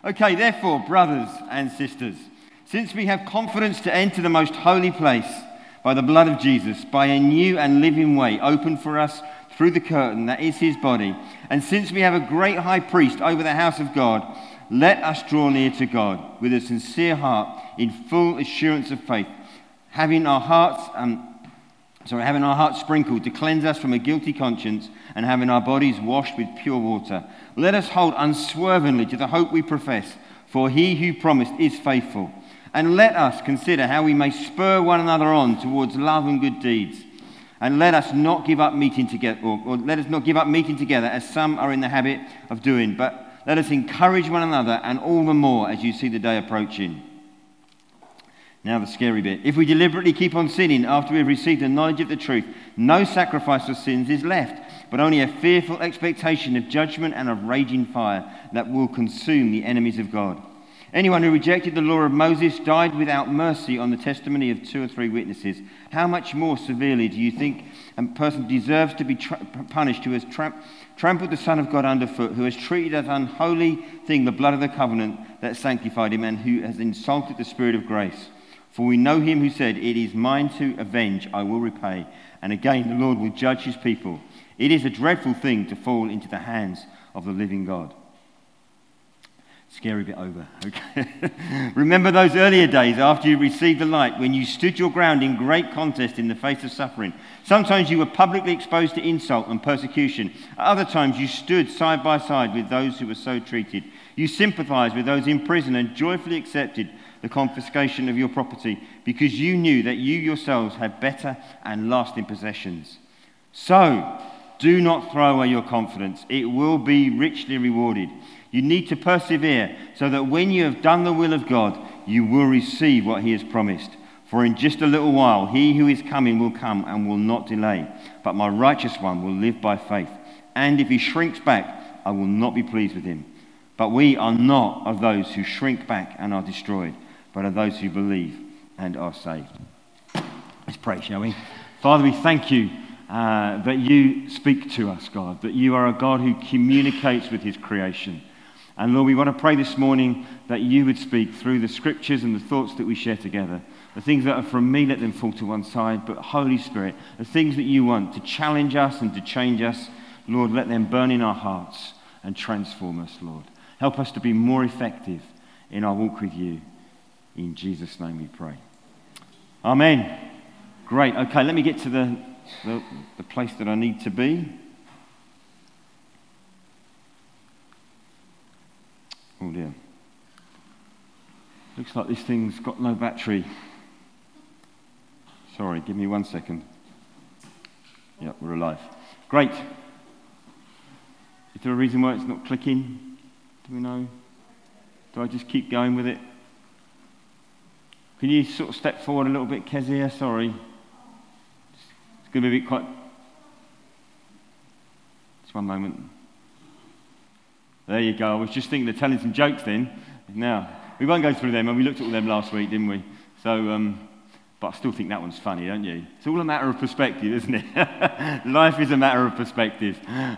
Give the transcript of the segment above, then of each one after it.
Okay, therefore, brothers and sisters, since we have confidence to enter the most holy place by the blood of Jesus, by a new and living way opened for us through the curtain that is his body, and since we have a great high priest over the house of God, let us draw near to God with a sincere heart in full assurance of faith, having our hearts sprinkled to cleanse us from a guilty conscience and having our bodies washed with pure water. Let us hold unswervingly to the hope we profess, for he who promised is faithful. And let us consider how we may spur one another on towards love and good deeds. And let us not give up meeting together, or let us not give up meeting together as some are in the habit of doing, but let us encourage one another, and all the more as you see the day approaching. Now the scary bit. If we deliberately keep on sinning after we have received the knowledge of the truth, no sacrifice for sins is left, but only a fearful expectation of judgment and of raging fire that will consume the enemies of God. Anyone who rejected the law of Moses died without mercy on the testimony of 2 or 3 witnesses. How much more severely do you think a person deserves to be punished who has trampled the Son of God underfoot, who has treated as unholy thing the blood of the covenant that sanctified him, and who has insulted the Spirit of grace? For we know him who said, "It is mine to avenge, I will repay." And again, the Lord will judge his people. It is a dreadful thing to fall into the hands of the living God. Scary bit over, okay? Remember those earlier days after you received the light, when you stood your ground in great contest in the face of suffering. Sometimes you were publicly exposed to insult and persecution. At other times you stood side by side with those who were so treated. You sympathized with those in prison and joyfully accepted the confiscation of your property, because you knew that you yourselves had better and lasting possessions. So, do not throw away your confidence. It will be richly rewarded. You need to persevere so that when you have done the will of God, you will receive what he has promised. For in just a little while, he who is coming will come and will not delay. But my righteous one will live by faith. And if he shrinks back, I will not be pleased with him. But we are not of those who shrink back and are destroyed, but of those who believe and are saved. Let's pray, shall we? Father, we thank you that you speak to us, God, that you are a God who communicates with his creation. And Lord, we want to pray this morning that you would speak through the scriptures and the thoughts that we share together. The things that are from me, let them fall to one side, but Holy Spirit, the things that you want to challenge us and to change us, Lord, let them burn in our hearts and transform us, Lord. Help us to be more effective in our walk with you. In Jesus' name we pray. Amen. Great. Okay, let me get to the place that I need to be. Oh dear. Looks like this thing's got no battery. Sorry, give me 1 second. Yep, we're alive. Great. Is there a reason why it's not clicking? Do we know? Do I just keep going with it? Can you sort of step forward a little bit, Kezia? Sorry. It's going to be a bit quiet. Just one moment. There you go. I was just thinking of telling some jokes then. Now, we won't go through them, and we looked at all them last week, didn't we? So, but I still think that one's funny, don't you? It's all a matter of perspective, isn't it? Life is a matter of perspective.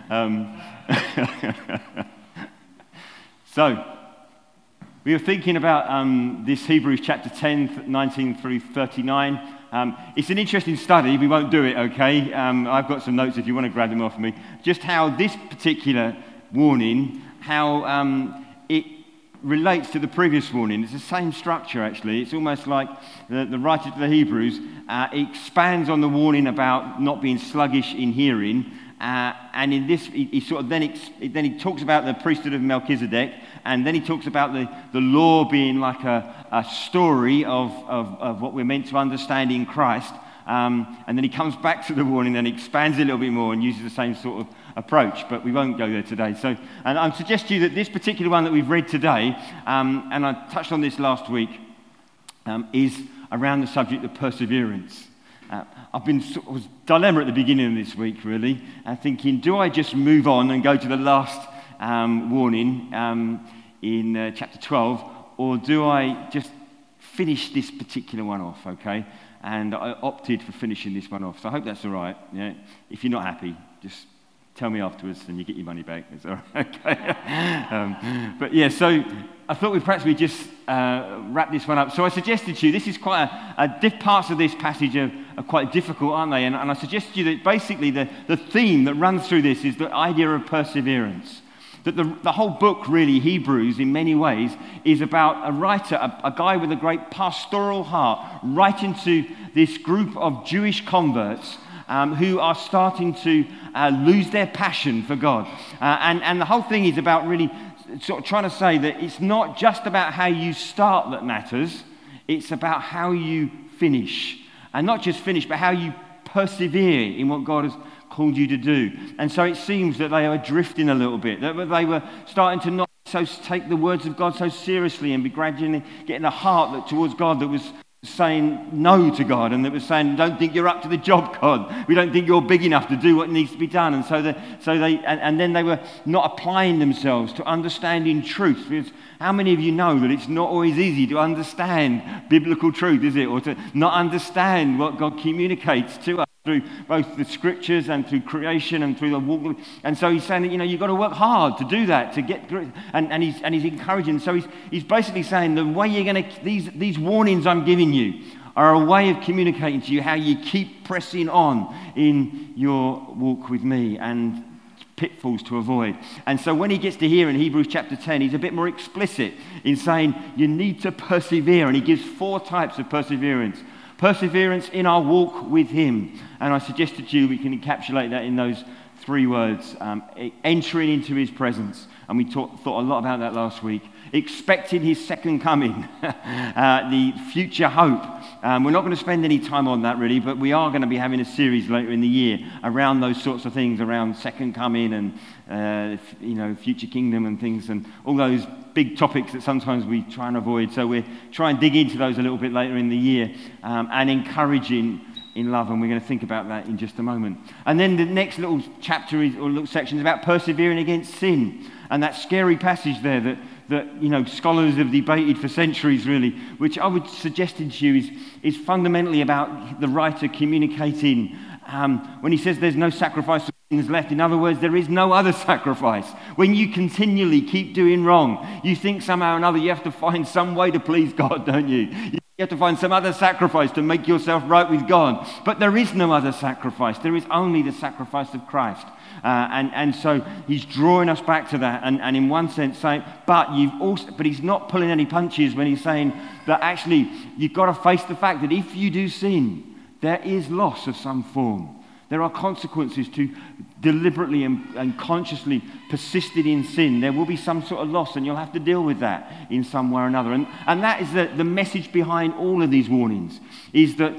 So, we were thinking about this Hebrews chapter 10, 19 through 39. It's an interesting study. We won't do it, okay? I've got some notes if you want to grab them off me. Just how this particular warning, how it relates to the previous warning. It's the same structure, actually. It's almost like the writer to the Hebrews expands on the warning about not being sluggish in hearing. And in this, he sort of then he talks about the priesthood of Melchizedek, and then he talks about the law being like a story of what we're meant to understand in Christ. And then he comes back to the warning and expands it a little bit more and uses the same sort of approach, but we won't go there today. So, and I suggest to you that this particular one that we've read today, and I touched on this last week, is around the subject of perseverance. I've been sort of dilemma at the beginning of this week, really, thinking, do I just move on and go to the last warning in chapter 12, or do I just finish this particular one off, okay? And I opted for finishing this one off, so I hope that's all right. Yeah? If you're not happy, just tell me afterwards and you get your money back. It's all right. Okay. But yeah, so I thought we'd just wrap this one up. So I suggested to you, this is quite parts of this passage are quite difficult, aren't they? And I suggested to you that basically the theme that runs through this is the idea of perseverance. That the whole book, really, Hebrews, in many ways, is about a writer, a guy with a great pastoral heart, writing to this group of Jewish converts who are starting to lose their passion for God. And the whole thing is about really sort of trying to say that it's not just about how you start that matters, it's about how you finish. And not just finish, but how you persevere in what God has called you to do. And so it seems that they were drifting a little bit, that they were starting to not so take the words of God so seriously and be gradually getting a heart towards God that was saying no to God, and that was saying, don't think you're up to the job, God. We don't think you're big enough to do what needs to be done. And then they were not applying themselves to understanding truth. Because how many of you know that it's not always easy to understand biblical truth, is it? Or to not understand what God communicates to us through both the scriptures and through creation and through the walk. And so he's saying that, you've got to work hard to do that, to get through. And he's encouraging. So he's basically saying the way you're going to, these warnings I'm giving you are a way of communicating to you how you keep pressing on in your walk with me and pitfalls to avoid. And so when he gets to here in Hebrews chapter 10, he's a bit more explicit in saying you need to persevere. And he gives 4 types of perseverance. Perseverance in our walk with him. And I suggested to you we can encapsulate that in those 3 words. Entering into his presence. And we thought a lot about that last week. Expecting his second coming. The future hope. We're not going to spend any time on that really, but we are going to be having a series later in the year around those sorts of things, around second coming and future kingdom and things, and all those big topics that sometimes we try and avoid. So we're trying to dig into those a little bit later in the year and encouraging in love, and we're going to think about that in just a moment. And then the next little chapter or little section is about persevering against sin, and that scary passage there that scholars have debated for centuries, really, which I would suggest to you is fundamentally about the writer communicating when he says there's no sacrifice for sins left. In other words, there is no other sacrifice. When you continually keep doing wrong, you think somehow or another you have to find some way to please God, don't you? You have to find some other sacrifice to make yourself right with God. But there is no other sacrifice. There is only the sacrifice of Christ. And so he's drawing us back to that, and in one sense saying, but he's not pulling any punches when he's saying that actually you've got to face the fact that if you do sin, there is loss of some form. There are consequences to deliberately and consciously persisting in sin. There will be some sort of loss, and you'll have to deal with that in some way or another. And that is the message behind all of these warnings, is that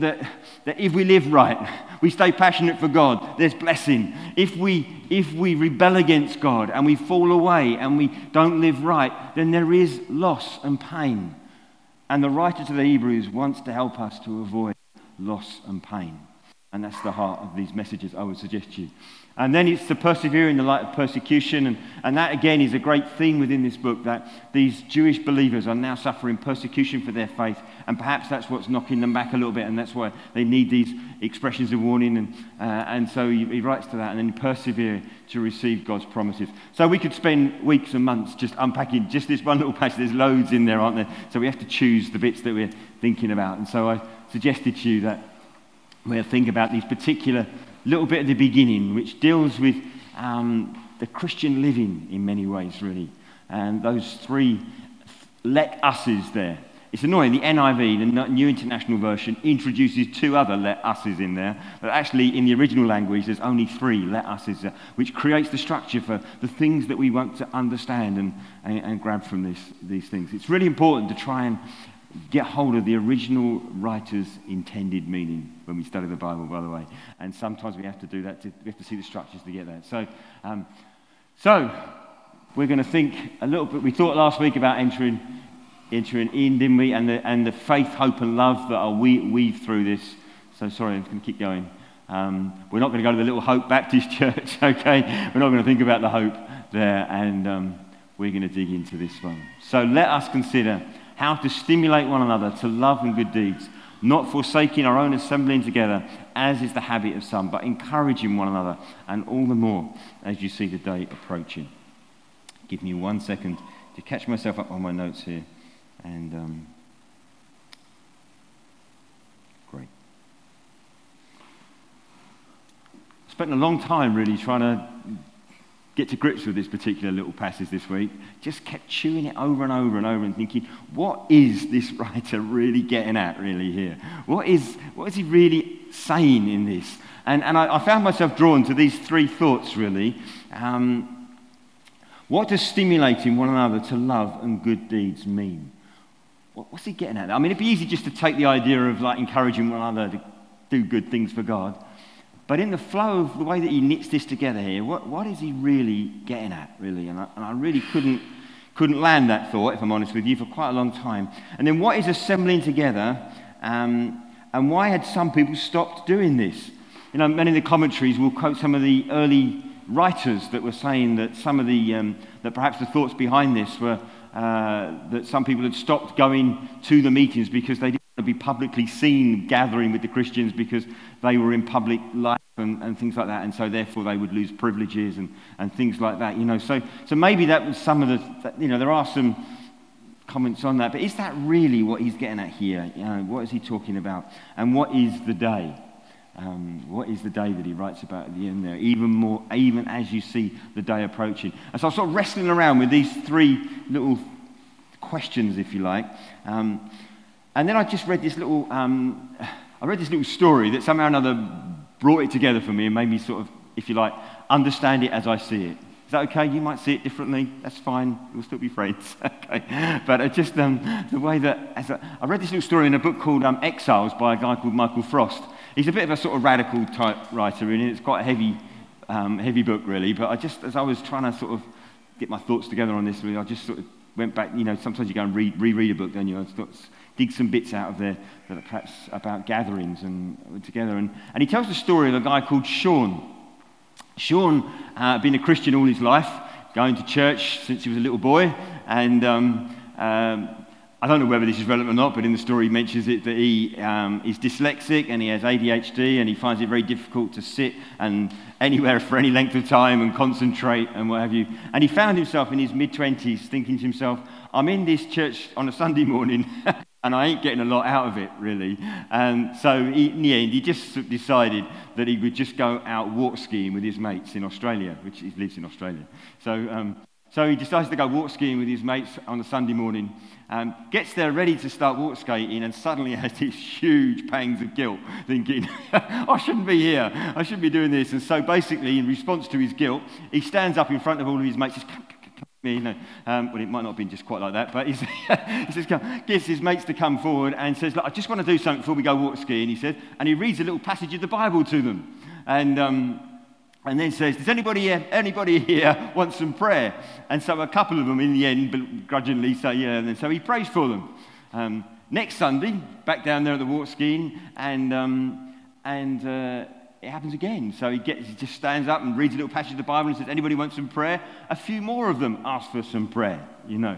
if we live right, we stay passionate for God, there's blessing. If we rebel against God and we fall away and we don't live right, then there is loss and pain. And the writer to the Hebrews wants to help us to avoid loss and pain. And that's the heart of these messages, I would suggest to you. And then it's to persevere in the light of persecution. And that, again, is a great theme within this book, that these Jewish believers are now suffering persecution for their faith. And perhaps that's what's knocking them back a little bit. And that's why they need these expressions of warning. And so he writes to that, and then persevere to receive God's promises. So we could spend weeks and months just unpacking just this one little passage. There's loads in there, aren't there? So we have to choose the bits that we're thinking about. And so I suggested to you that we'll think about these particular little bit at the beginning, which deals with the Christian living in many ways, really. And those 3 let us's there. It's annoying, the NIV, the New International Version, introduces 2 other let us's in there. But actually, in the original language, there's only 3 let us's, which creates the structure for the things that we want to understand and grab from these things. It's really important to try and get hold of the original writer's intended meaning when we study the Bible, by the way. And sometimes we have to do that. We have to see the structures to get that. So we're going to think a little bit. We thought last week about entering in, didn't we? And the faith, hope, and love that are weave through this. So sorry, I'm going to keep going. We're not going to go to the Little Hope Baptist Church, okay? We're not going to think about the hope there. And we're going to dig into this one. So let us consider how to stimulate one another to love and good deeds, not forsaking our own assembling together, as is the habit of some, but encouraging one another, and all the more as you see the day approaching. Give me 1 second to catch myself up on my notes here. And great. Spent a long time really trying to get to grips with this particular little passage this week. Just kept chewing it over and over and over and thinking, what is this writer really getting at really here? What is he really saying in this? And I found myself drawn to these three thoughts really. What does stimulating one another to love and good deeds mean? What's he getting at? I mean, it'd be easy just to take the idea of like encouraging one another to do good things for God. But in the flow of the way that he knits this together here, what is he really getting at, really? And I really couldn't land that thought, if I'm honest with you, for quite a long time. And then what is assembling together, and why had some people stopped doing this? You know, many of the commentaries will quote some of the early writers that were saying that some of the, that perhaps the thoughts behind this were that some people had stopped going to the meetings because they didn't want to be publicly seen gathering with the Christians because they were in public life and things like that, and so therefore they would lose privileges and things like that, you know. So maybe that was some of the, you know, there are some comments on that, but is that really what he's getting at here? You know, what is he talking about? And what is the day? What is the day that he writes about at the end there? Even as you see the day approaching. And so I was sort of wrestling around with these three little questions, if you like. And then I just read this little, story that somehow or another brought it together for me and made me sort of, if you like, understand it as I see it. Is that okay? You might see it differently. That's fine. We'll still be friends. Okay. But just the way that, I read this little story in a book called Exiles by a guy called Michael Frost. He's a bit of a sort of radical type writer, and it's quite a heavy book really. But I just, as I was trying to sort of get my thoughts together on this, really, I just sort of went back. You know, sometimes you go and reread a book, don't you? I sort of dig some bits out of there that are perhaps about gatherings and together. And he tells the story of a guy called Sean. Sean had been a Christian all his life, going to church since he was a little boy, and I don't know whether this is relevant or not, but in the story he mentions it that he is dyslexic and he has ADHD and he finds it very difficult to sit and anywhere for any length of time and concentrate and what have you. And he found himself in his mid-20s thinking to himself, I'm in this church on a Sunday morning and I ain't getting a lot out of it, really. And so in the end, he just decided that he would just go out walk skiing with his mates in Australia, which he lives in Australia. So he decides to go walk skiing with his mates on a Sunday morning, gets there ready to start walk skating, and suddenly has these huge pangs of guilt, thinking, I shouldn't be here, I shouldn't be doing this. And so basically, in response to his guilt, he stands up in front of all of his mates, says, come, me, you know. Well, it might not have been just quite like that, but he says, gets his mates to come forward and says, look, I just want to do something before we go walk skiing, he said, and he reads a little passage of the Bible to them. And then says, does anybody here want some prayer? And so a couple of them in the end begrudgingly say, yeah, and then so he prays for them. Next Sunday, back down there at the walk skiing, and it happens again. So he just stands up and reads a little passage of the Bible and says, anybody want some prayer? A few more of them ask for some prayer, you know.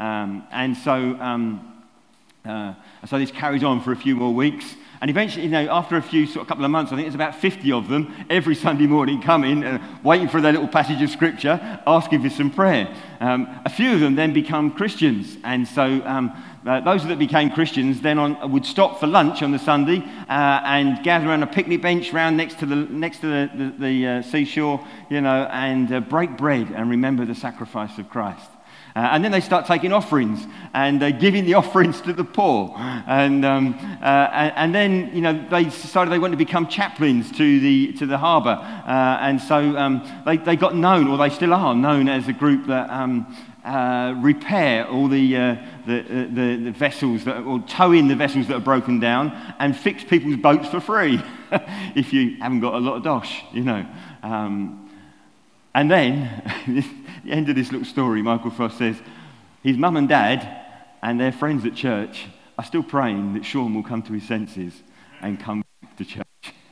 So this carries on for a few more weeks. And eventually, you know, after a couple of months, I think there's about 50 of them every Sunday morning coming, waiting for their little passage of scripture, asking for some prayer. A few of them then become Christians. And so those that became Christians then would stop for lunch on the Sunday and gather around a picnic bench round next to the seashore, you know, and break bread and remember the sacrifice of Christ. And then they start taking offerings and giving the offerings to the poor. And then, you know, they decided they wanted to become chaplains to the harbour. And so they got known, or they still are known, as a group that repair all the vessels, or tow in the vessels that are broken down and fix people's boats for free if you haven't got a lot of dosh, you know. And then, at the end of this little story, Michael Frost says, his mum and dad and their friends at church are still praying that Sean will come to his senses and come to church.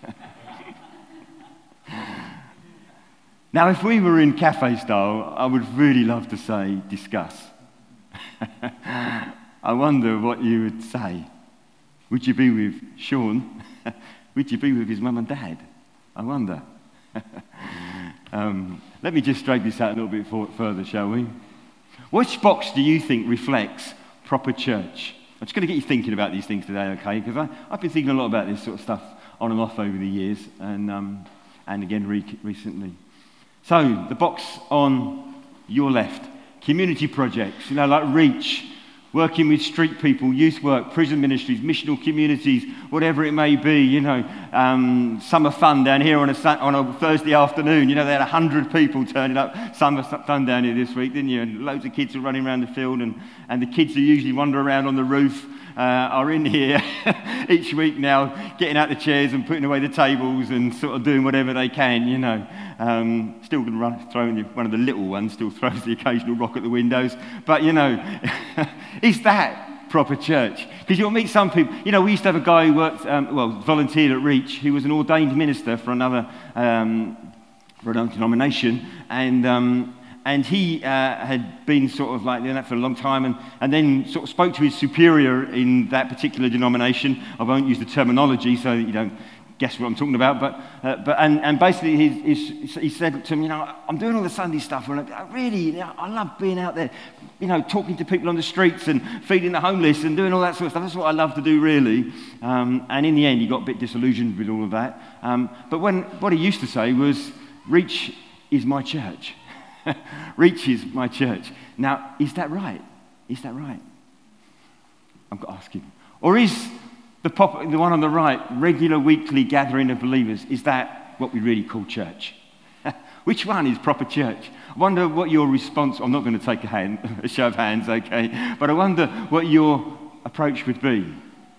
Now, if we were in cafe style, I would really love to say, discuss. I wonder what you would say. Would you be with Sean? Would you be with his mum and dad? I wonder. Let me just drag this out a little bit further, shall we? Which box do you think reflects proper church? I'm just going to get you thinking about these things today, okay? Because I've been thinking a lot about this sort of stuff on and off over the years, and again recently. So, the box on your left, community projects, like Reach, working with street people, youth work, prison ministries, missional communities, whatever it may be, summer fun down here on a Thursday afternoon. They had 100 people turning up summer fun down here this week, didn't you? And loads of kids are running around the field, and the kids who usually wander around on the roof are in here each week now, getting out the chairs and putting away the tables and sort of doing whatever they can, Still going to throw in one of the little ones, still throws the occasional rock at the windows. But, is that proper church? Because you'll meet some people. We used to have a guy who worked, volunteered at Reach, who was an ordained minister for another denomination, and he had been sort of like doing that for a long time, and then sort of spoke to his superior in that particular denomination. I won't use the terminology so that you don't guess what I'm talking about, but basically he said to him, I'm doing all the Sunday stuff, and I love being out there, talking to people on the streets and feeding the homeless and doing all that sort of stuff. That's what I love to do, really. And in the end, he got a bit disillusioned with all of that. But what he used to say was, Reach is my church. Reach is my church. Now, is that right? Is that right? I've got to ask him. Or is the one on the right, regular weekly gathering of believers, is that what we really call church? Which one is proper church? I wonder what your response, I'm not going to take a show of hands, okay, but I wonder what your approach would be.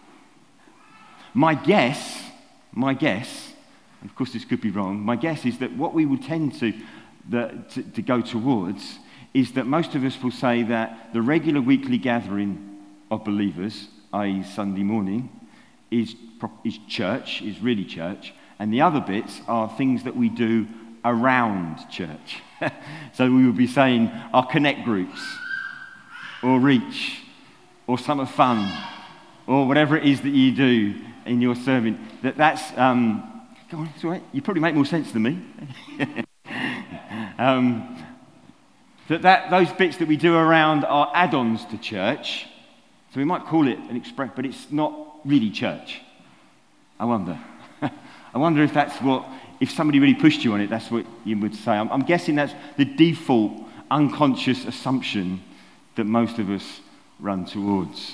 My guess, and of course this could be wrong, my guess is that what we would tend to go towards is that most of us will say that the regular weekly gathering of believers, i.e. Sunday morning, is church, is really church, and the other bits are things that we do around church. So we would be saying our connect groups, or Reach, or Summer Fun, or whatever it is that you do in your serving. That's, go on, it's all right. You probably make more sense than me. Those bits that we do around are add-ons to church. So we might call it an express, but it's not really church. I wonder. I wonder if that's if somebody really pushed you on it, that's what you would say. I'm guessing that's the default unconscious assumption that most of us run towards.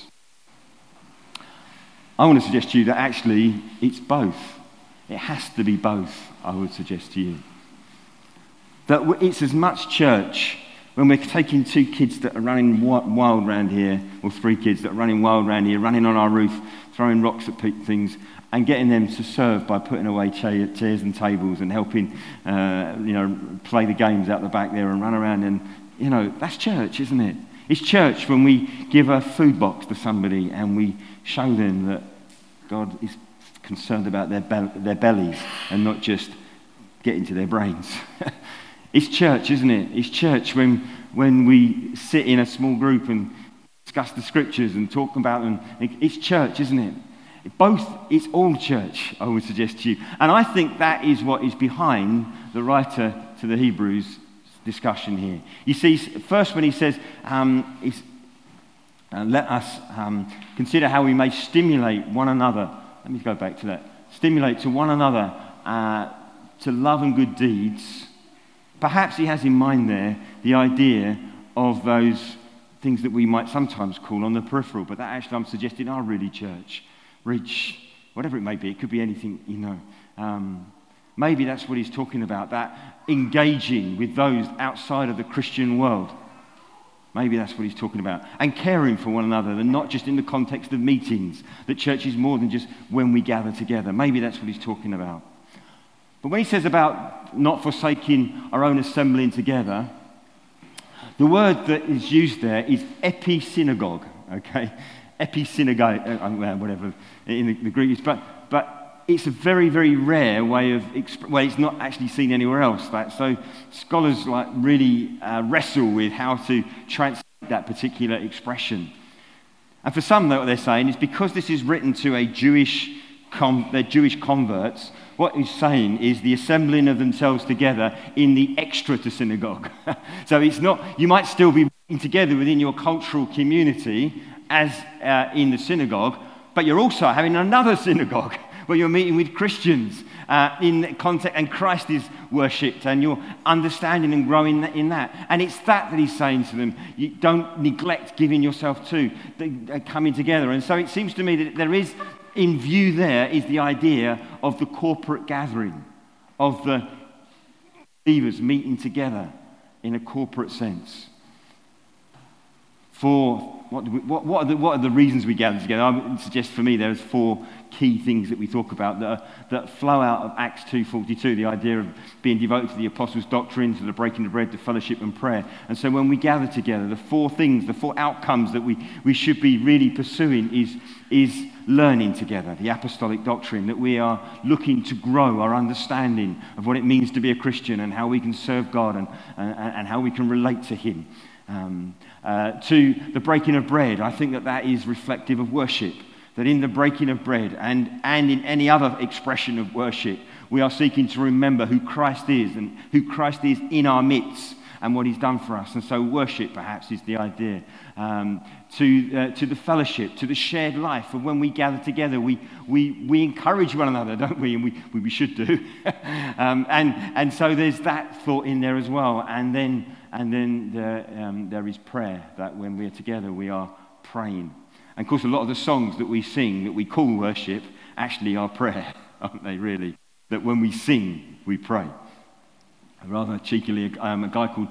I want to suggest to you that actually it's both. It has to be both, I would suggest to you. That it's as much church when we're taking 2 kids that are running wild around here, or 3 kids that are running wild around here, running on our roof, throwing rocks at things, and getting them to serve by putting away chairs and tables and helping, play the games out the back there and run around. And, that's church, isn't it? It's church when we give a food box to somebody and we show them that God is concerned about their bellies and not just getting to their brains. It's church, isn't it? It's church when we sit in a small group and discuss the scriptures and talk about them. It's church, isn't it? It's all church, I would suggest to you. And I think that is what is behind the writer to the Hebrews discussion here. You see, first when he says, let us consider how we may stimulate one another. Let me go back to that. Stimulate to one another to love and good deeds. Perhaps he has in mind there the idea of those things that we might sometimes call on the peripheral, but that actually I'm suggesting are really church. Reach, whatever it may be. It could be anything, maybe that's what he's talking about, that engaging with those outside of the Christian world. Maybe that's what he's talking about. And caring for one another, and not just in the context of meetings. That church is more than just when we gather together. Maybe that's what he's talking about. But when he says about not forsaking our own assembling together, the word that is used there is episynagogue, okay? Episynagogue, whatever, in the Greek. But it's a very, very rare way of, it's not actually seen anywhere else. So scholars really wrestle with how to translate that particular expression. And for some, what they're saying is because this is written to their Jewish converts, what he's saying is the assembling of themselves together in the extra to synagogue. So it's not, you might still be meeting together within your cultural community as in the synagogue, but you're also having another synagogue where you're meeting with Christians in context, and Christ is worshipped, and you're understanding and growing in that. And it's that he's saying to them, you don't neglect giving yourself to, coming together. And so it seems to me that there is, in view there, is the idea of the corporate gathering, of the believers meeting together in a corporate sense. For what are the reasons we gather together? I would suggest for me there's 4 key things that we talk about that flow out of Acts 2:42, the idea of being devoted to the apostles' doctrine, to the breaking of bread, to fellowship and prayer. And so when we gather together, the 4 things, the 4 outcomes that we should be really pursuing is learning together, the apostolic doctrine, that we are looking to grow our understanding of what it means to be a Christian and how we can serve God and how we can relate to Him. To the breaking of bread, I think that is reflective of worship. That in the breaking of bread and in any other expression of worship, we are seeking to remember who Christ is and who Christ is in our midst and what He's done for us. And so worship, perhaps, is the idea. To the fellowship, to the shared life of when we gather together, we encourage one another, don't we? And we should do. And so there's that thought in there as well. And then there is prayer, that when we are together, we are praying. And of course, a lot of the songs that we sing, that we call worship, actually are prayer, aren't they, really? That when we sing, we pray. Rather cheekily, a guy called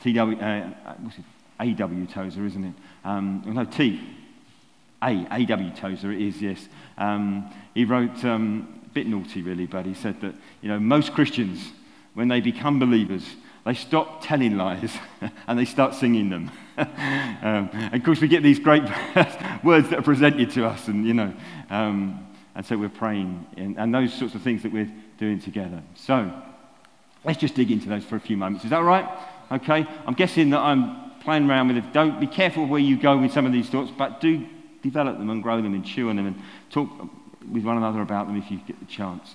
A.W. Tozer, isn't it? A.W. Tozer it is, yes. He wrote, a bit naughty really, but he said that, most Christians, when they become believers, they stop telling lies and they start singing them. And of course, we get these great words that are presented to us, and so we're praying, and those sorts of things that we're doing together. So let's just dig into those for a few moments. Is that all right? Okay. I'm guessing that I'm playing around with it. Don't be careful where you go with some of these thoughts, but do develop them and grow them and chew on them and talk with one another about them if you get the chance.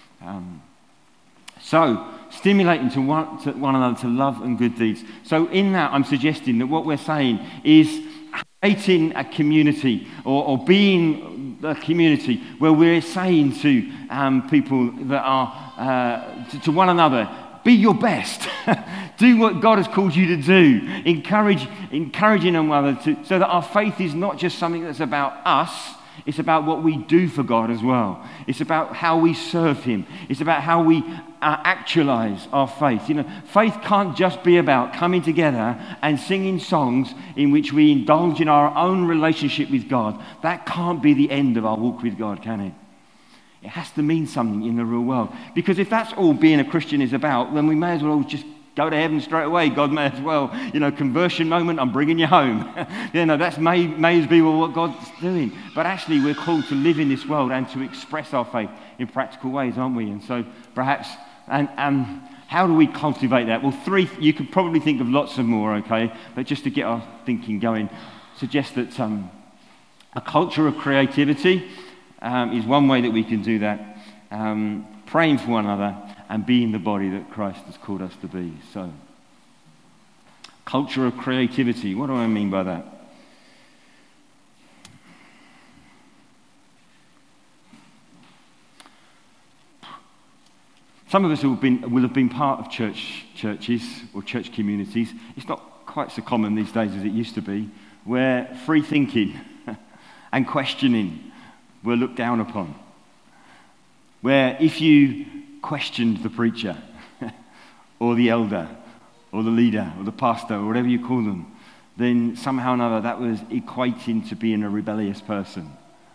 So, stimulating to one another to love and good deeds. So in that, I'm suggesting that what we're saying is creating a community or being a community where we're saying to people that are, to one another, be your best. Do what God has called you to do. Encouraging one another so that our faith is not just something that's about us. It's about what we do for God as well. It's about how we serve Him. It's about how we actualize our faith. Faith can't just be about coming together and singing songs in which we indulge in our own relationship with God. That can't be the end of our walk with God, can it? It has to mean something in the real world. Because if that's all being a Christian is about, then we may as well just go to heaven straight away. God may as well, conversion moment, I'm bringing you home. That's may as be what God's doing. But actually, we're called to live in this world and to express our faith in practical ways, aren't we? And so perhaps, and how do we cultivate that? Well, 3, you could probably think of lots of more, okay? But just to get our thinking going, suggest that a culture of creativity is one way that we can do that. Praying for one another, and being the body that Christ has called us to be. So, culture of creativity. What do I mean by that? Some of us will have been part of churches or church communities. It's not quite so common these days as it used to be, where free thinking and questioning were looked down upon. Where if you questioned the preacher or the elder or the leader or the pastor or whatever you call them, then somehow or another that was equating to being a rebellious person.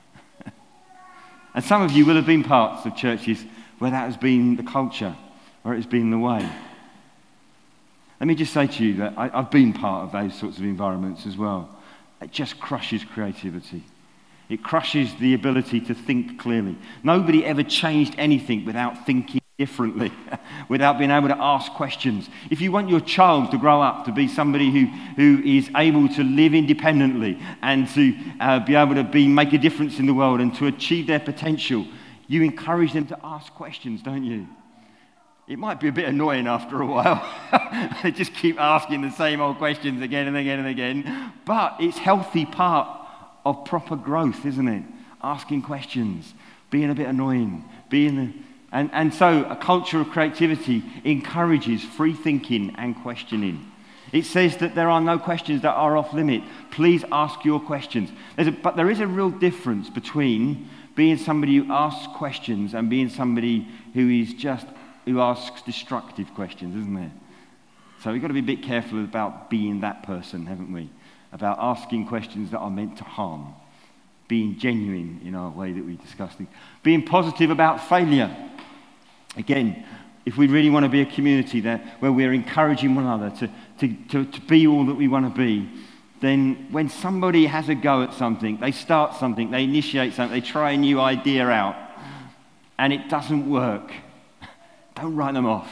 And some of you will have been parts of churches where that has been the culture, or it has been the way. Let me just say to you that I've been part of those sorts of environments as well. It just crushes creativity. It crushes the ability to think clearly. Nobody ever changed anything without thinking differently without being able to ask questions. If you want your child to grow up to be somebody who is able to live independently and to be able to make a difference in the world and to achieve their potential, you encourage them to ask questions, don't you? It might be a bit annoying after a while. They just keep asking the same old questions again and again and again. But it's a healthy part of proper growth, isn't it? Asking questions, being a bit annoying, and so a culture of creativity encourages free thinking and questioning. It says that there are no questions that are off limit. Please ask your questions. But there is a real difference between being somebody who asks questions and being somebody who asks destructive questions, isn't there? So we've got to be a bit careful about being that person, haven't we? About asking questions that are meant to harm. Being genuine in our way that we discuss things. Being positive about failure. Again, if we really want to be a community where we're encouraging one another to be all that we want to be, then when somebody has a go at something, they start something, they initiate something, they try a new idea out, and it doesn't work, don't write them off.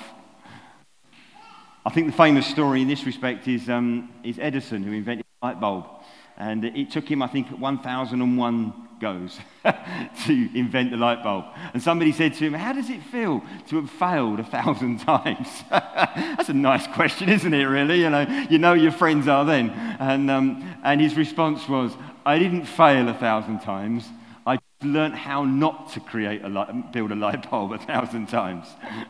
I think the famous story in this respect is Edison, who invented the light bulb. And it took him, I think, 1,001 goes to invent the light bulb. And somebody said to him, how does it feel to have failed 1,000 times? That's a nice question, isn't it, really? You know your friends are then. And his response was, I didn't fail 1,000 times. I learned how not to build a light bulb 1,000 times.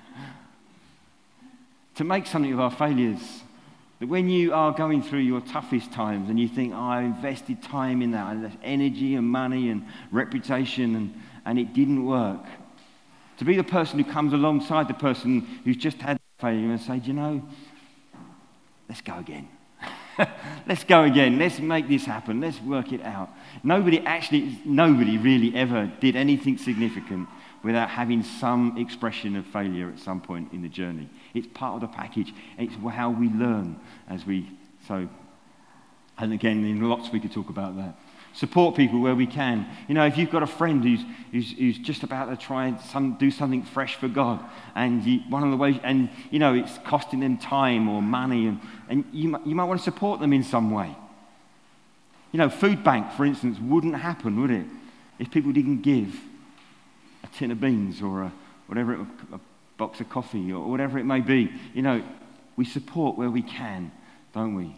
To make something of our failures. That when you are going through your toughest times and you think, I invested time in that, and energy and money and reputation, and it didn't work. To be the person who comes alongside the person who's just had failure and say, let's go again. Let's go again. Let's make this happen. Let's work it out. Nobody really ever did anything significant without having some expression of failure at some point in the journey. It's part of the package. It's how we learn and again, in lots we could talk about that. Support people where we can. If you've got a friend who's just about to try and do something fresh for God, and one of the ways, and it's costing them time or money, and you might want to support them in some way. Food bank, for instance, wouldn't happen, would it, if people didn't give a tin of beans or a box of coffee or whatever it may be. We support where we can, don't we?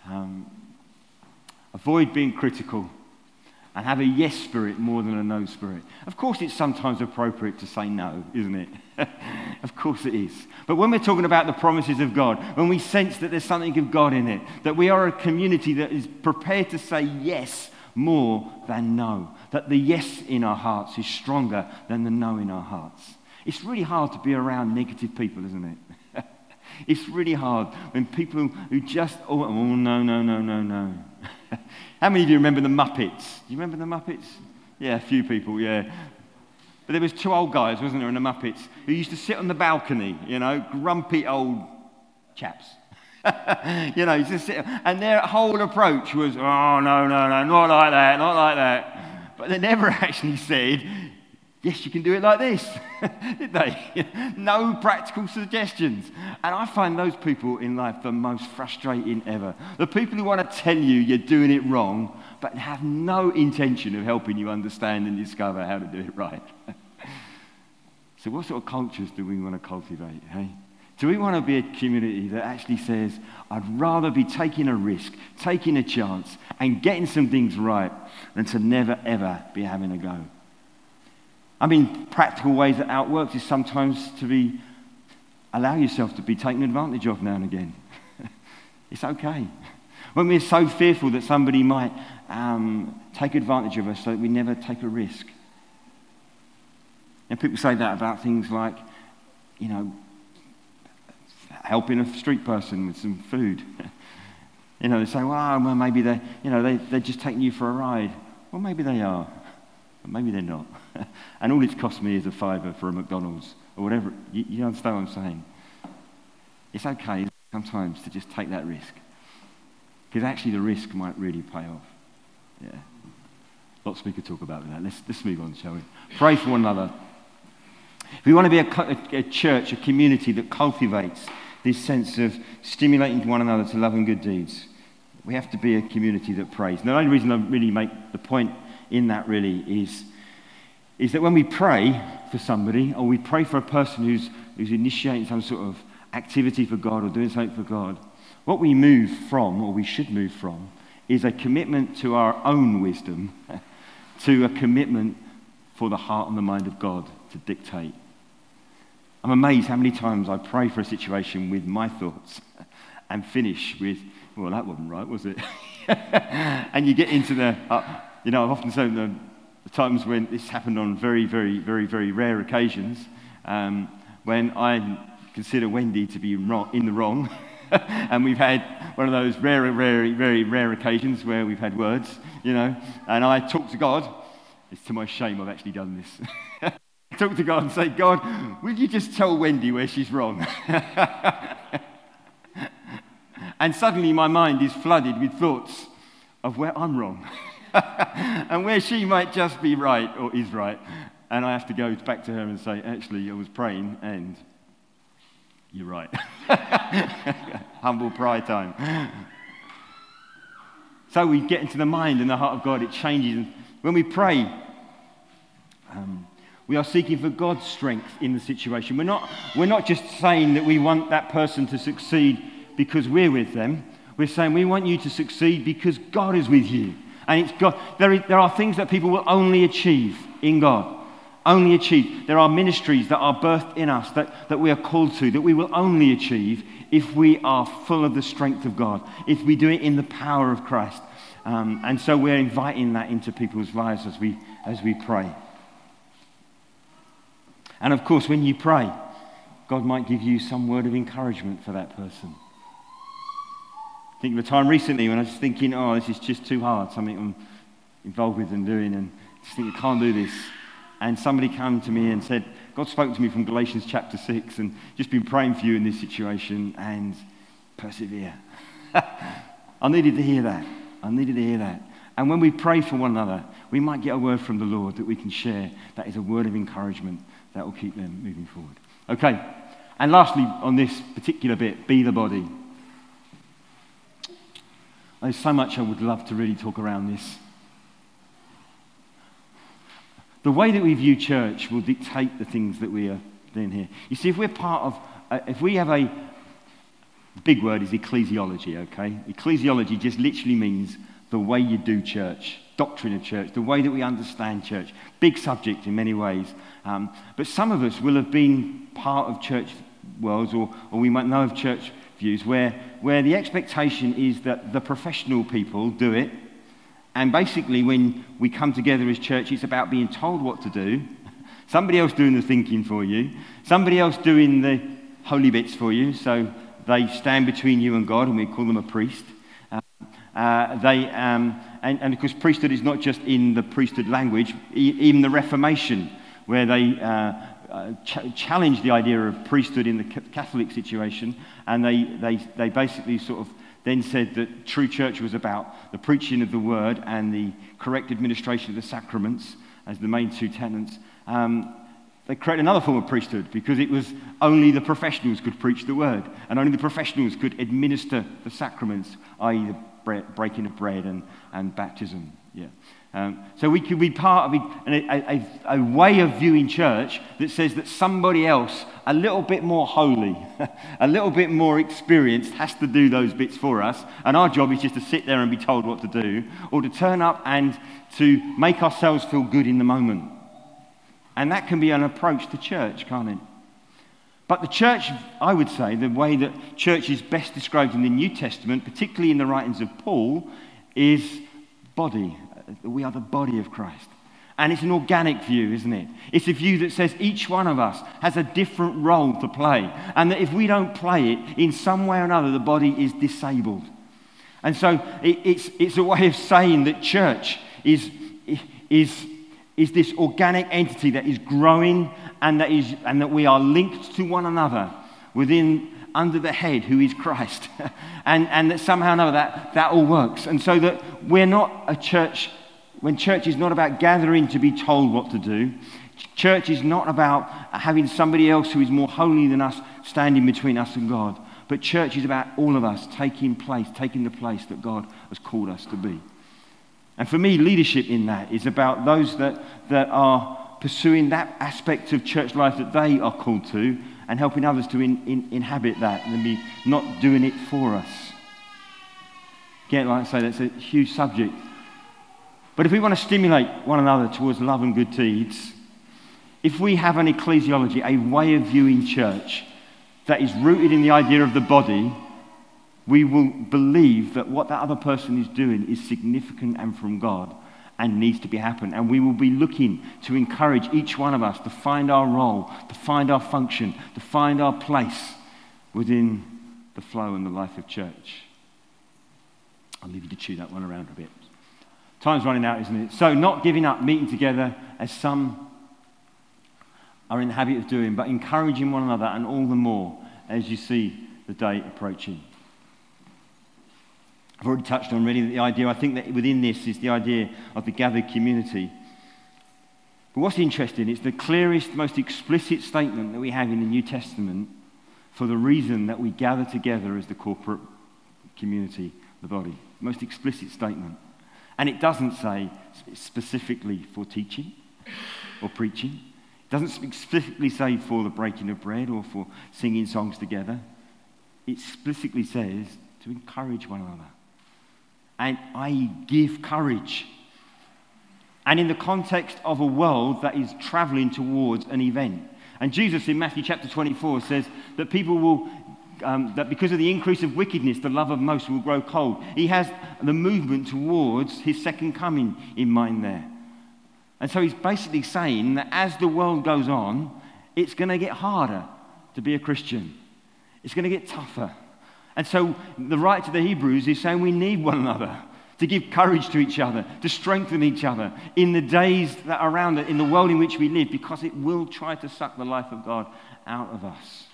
Avoid being critical and have a yes spirit more than a no spirit. Of course, it's sometimes appropriate to say no, isn't it? Of course it is. But when we're talking about the promises of God, when we sense that there's something of God in it, that we are a community that is prepared to say yes more than no, that the yes in our hearts is stronger than the no in our hearts. It's really hard to be around negative people, isn't it? It's really hard when people who just, no. How many of you remember the Muppets? Do you remember the Muppets? Yeah, a few people, yeah. But there was two old guys, wasn't there, in the Muppets, who used to sit on the balcony, grumpy old chaps. Just sit, and their whole approach was, no, not like that. But they never actually said, yes, you can do it like this, did they? No practical suggestions. And I find those people in life the most frustrating ever. The people who want to tell you you're doing it wrong, but have no intention of helping you understand and discover how to do it right. So what sort of cultures do we want to cultivate, hey? Do we want to be a community that actually says, I'd rather be taking a risk, taking a chance, and getting some things right than to never, ever be having a go? Practical ways that outworks is sometimes allow yourself to be taken advantage of now and again. It's okay. When we're so fearful that somebody might take advantage of us so that we never take a risk. And people say that about things like, helping a street person with some food. They say, well, maybe they're just taking you for a ride. Well, maybe they are, but maybe they're not. And all it's cost me is a $5 for a McDonald's or whatever. You understand what I'm saying? It's okay sometimes to just take that risk. Because actually the risk might really pay off. Yeah. Lots we could talk about that. Let's move on, shall we? Pray for one another. If we want to be a church, a community that cultivates this sense of stimulating one another to love and good deeds, we have to be a community that prays. And the only reason I really make the point in that really is that when we pray for somebody, or we pray for a person who's initiating some sort of activity for God or doing something for God, what we move from, or we should move from, is a commitment to our own wisdom to a commitment for the heart and the mind of God to dictate. I'm amazed how many times I pray for a situation with my thoughts and finish with, well, that wasn't right, was it? And you get into I've often said the times when this happened on very, very, very, very rare occasions, when I consider Wendy to be in the wrong, and we've had one of those very, very rare occasions where we've had words, and I talk to God. It's to my shame I've actually done this. Talk to God and say, God, will you just tell Wendy where she's wrong? And suddenly my mind is flooded with thoughts of where I'm wrong and where she might just be right or is right. And I have to go back to her and say, actually, I was praying and you're right. Humble pride time. So we get into the mind and the heart of God. It changes. When we pray, we are seeking for God's strength in the situation. We're not just saying that we want that person to succeed because we're with them. We're saying we want you to succeed because God is with you. And it's God. There are things that people will only achieve in God. Only achieve. There are ministries that are birthed in us that we are called to, that we will only achieve if we are full of the strength of God, if we do it in the power of Christ. And so we're inviting that into people's lives as we pray. And of course, when you pray, God might give you some word of encouragement for that person. Think of a time recently when I was thinking, this is just too hard, something I'm involved with and doing, and just think I can't do this. And somebody came to me and said, God spoke to me from Galatians chapter 6 and just been praying for you in this situation and persevere. I needed to hear that. And when we pray for one another, we might get a word from the Lord that we can share. That is a word of encouragement that will keep them moving forward. Okay, and lastly on this particular bit, be the body. There's so much I would love to really talk around this. The way that we view church will dictate the things that we are doing here. You see, if we're part of, if we have a big word is ecclesiology, okay? Ecclesiology just literally means the way you do church, doctrine of church, the way that we understand church. Big subject in many ways. But some of us will have been part of church worlds, or we might know of church views where the expectation is that the professional people do it. And basically, when we come together as church, it's about being told what to do, somebody else doing the thinking for you, somebody else doing the holy bits for you, so they stand between you and God, and we call them a priest. And of course, priesthood is not just in the priesthood language, even the Reformation, where they challenged the idea of priesthood in the Catholic situation, and they basically sort of then said that true church was about the preaching of the word and the correct administration of the sacraments as the main two tenets. They created another form of priesthood because it was only the professionals could preach the word and only the professionals could administer the sacraments, i.e. the breaking of bread and baptism. Yeah. So we could be part of a way of viewing church that says that somebody else, a little bit more holy, a little bit more experienced, has to do those bits for us, and our job is just to sit there and be told what to do, or to turn up and to make ourselves feel good in the moment. And that can be an approach to church, can't it? But the church, I would say, the way that church is best described in the New Testament, particularly in the writings of Paul, is body. We are the body of Christ. And it's an organic view, isn't it? It's a view that says each one of us has a different role to play. And that if we don't play it, in some way or another, the body is disabled. And so it's a way of saying that church is this organic entity that is growing and that we are linked to one another under the head who is Christ. and that somehow or another that all works. And so that we're not a church, when church is not about gathering to be told what to do, Church is not about having somebody else who is more holy than us standing between us and God. But church is about all of us taking the place that God has called us to be. And for me, leadership in that is about those that are pursuing that aspect of church life that they are called to and helping others to inhabit that and be not doing it for us. Again, like I say, that's a huge subject. But if we want to stimulate one another towards love and good deeds, if we have an ecclesiology, a way of viewing church that is rooted in the idea of the body, we will believe that what that other person is doing is significant and from God and needs to be happening. And we will be looking to encourage each one of us to find our role, to find our function, to find our place within the flow and the life of church. I'll leave you to chew that one around a bit. Time's running out, isn't it? So not giving up, meeting together as some are in the habit of doing, but encouraging one another, and all the more as you see the day approaching. I've already touched on really the idea, I think that within this is the idea of the gathered community. But what's interesting, it's the clearest, most explicit statement that we have in the New Testament for the reason that we gather together as the corporate community, the body. Most explicit statement. And it doesn't say specifically for teaching or preaching. It doesn't specifically say for the breaking of bread or for singing songs together. It explicitly says to encourage one another. And I give courage. And in the context of a world that is traveling towards an event. And Jesus in Matthew chapter 24 says that people will, that because of the increase of wickedness, the love of most will grow cold. He has the movement towards his second coming in mind there. And so he's basically saying that as the world goes on, it's going to get harder to be a Christian. It's going to get tougher. And so the writer to the Hebrews is saying we need one another to give courage to each other, to strengthen each other in the days that are around it, in the world in which we live, because it will try to suck the life of God out of us.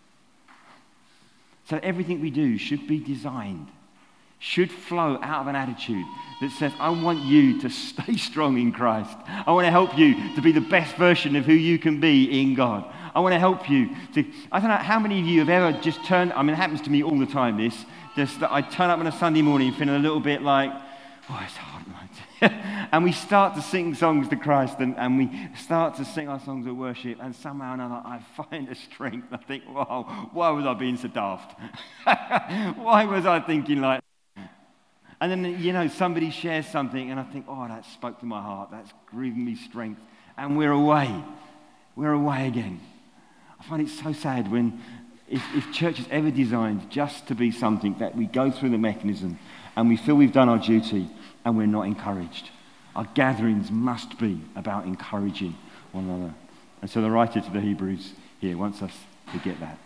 So everything we do should be designed, should flow out of an attitude that says, I want you to stay strong in Christ. I want to help you to be the best version of who you can be in God. I want to help you to, I don't know how many of you have ever just turned, I mean, it happens to me all the time, this, just that I turn up on a Sunday morning feeling a little bit like, oh, it's hard, mate. And we start to sing songs to Christ and we start to sing our songs of worship, and somehow or another I find a strength. I think, wow, why was I being so daft? Why was I thinking like that? And then, somebody shares something and I think, oh, that spoke to my heart. That's given me strength. And we're away. We're away again. I find it so sad when, if church is ever designed just to be something that we go through the mechanism and we feel we've done our duty and we're not encouraged. Our gatherings must be about encouraging one another. And so the writer to the Hebrews here wants us to get that.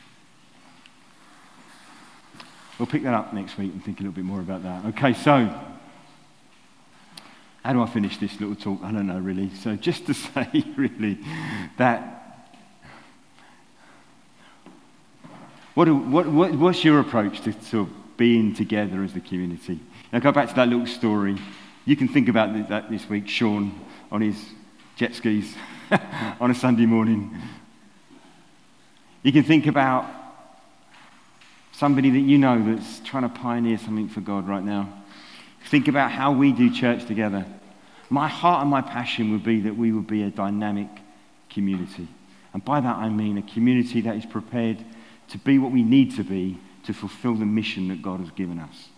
We'll pick that up next week and think a little bit more about that. Okay, so how do I finish this little talk? I don't know, really. So just to say, really, that what's your approach to being together as the community? Now, go back to that little story. You can think about that this week. Sean on his jet skis on a Sunday morning. You can think about somebody that you know that's trying to pioneer something for God right now. Think about how we do church together. My heart and my passion would be that we would be a dynamic community. And by that I mean a community that is prepared to be what we need to be to fulfill the mission that God has given us.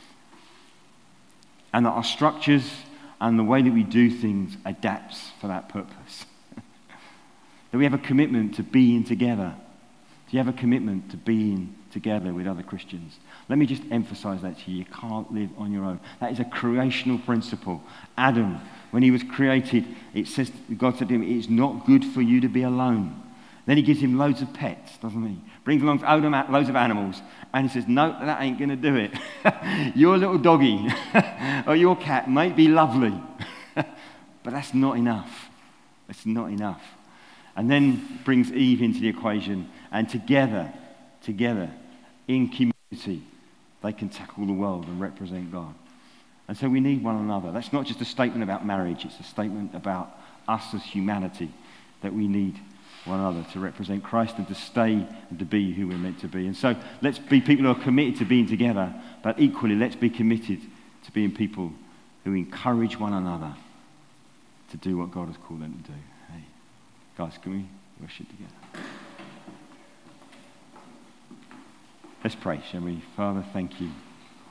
And that our structures and the way that we do things adapts for that purpose. That we have a commitment to being together. Do you have a commitment to being together with other Christians? Let me just emphasize that to you. You can't live on your own. That is a creational principle. Adam, when he was created, it says, God said to him, it's not good for you to be alone. Then he gives him loads of pets, doesn't he? Brings along loads of animals. And he says, no, that ain't going to do it. Your little doggy or your cat might be lovely, but that's not enough. It's not enough. And then brings Eve into the equation. And together, in community, they can tackle the world and represent God. And so we need one another. That's not just a statement about marriage. It's a statement about us as humanity, that we need one another to represent Christ and to stay and to be who we're meant to be. And so let's be people who are committed to being together, but equally let's be committed to being people who encourage one another to do what God has called them to do. Hey, guys, can we worship together? Let's pray, shall we? Father, thank you.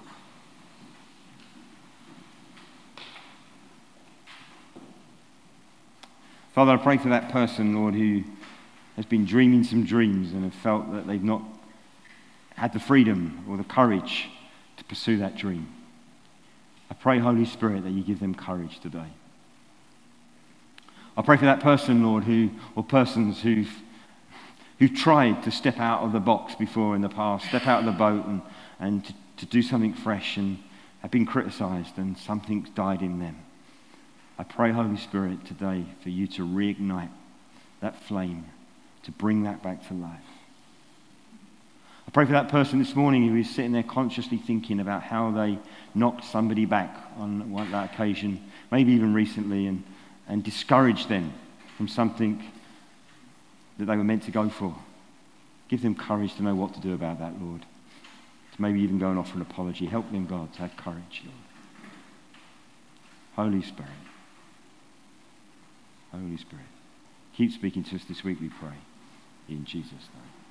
Father, I pray for that person, Lord, who has been dreaming some dreams and have felt that they've not had the freedom or the courage to pursue that dream. I pray, Holy Spirit, that you give them courage today. I pray for that person, Lord, or persons who've tried to step out of the box before in the past, step out of the boat and to do something fresh and have been criticised and something's died in them. I pray, Holy Spirit, today for you to reignite that flame, to bring that back to life. I pray for that person this morning who is sitting there consciously thinking about how they knocked somebody back on that occasion, maybe even recently, and discouraged them from something that they were meant to go for. Give them courage to know what to do about that, Lord. To maybe even go and offer an apology. Help them, God, to have courage, Lord. Holy Spirit. Holy Spirit. Keep speaking to us this week, we pray. In Jesus' name.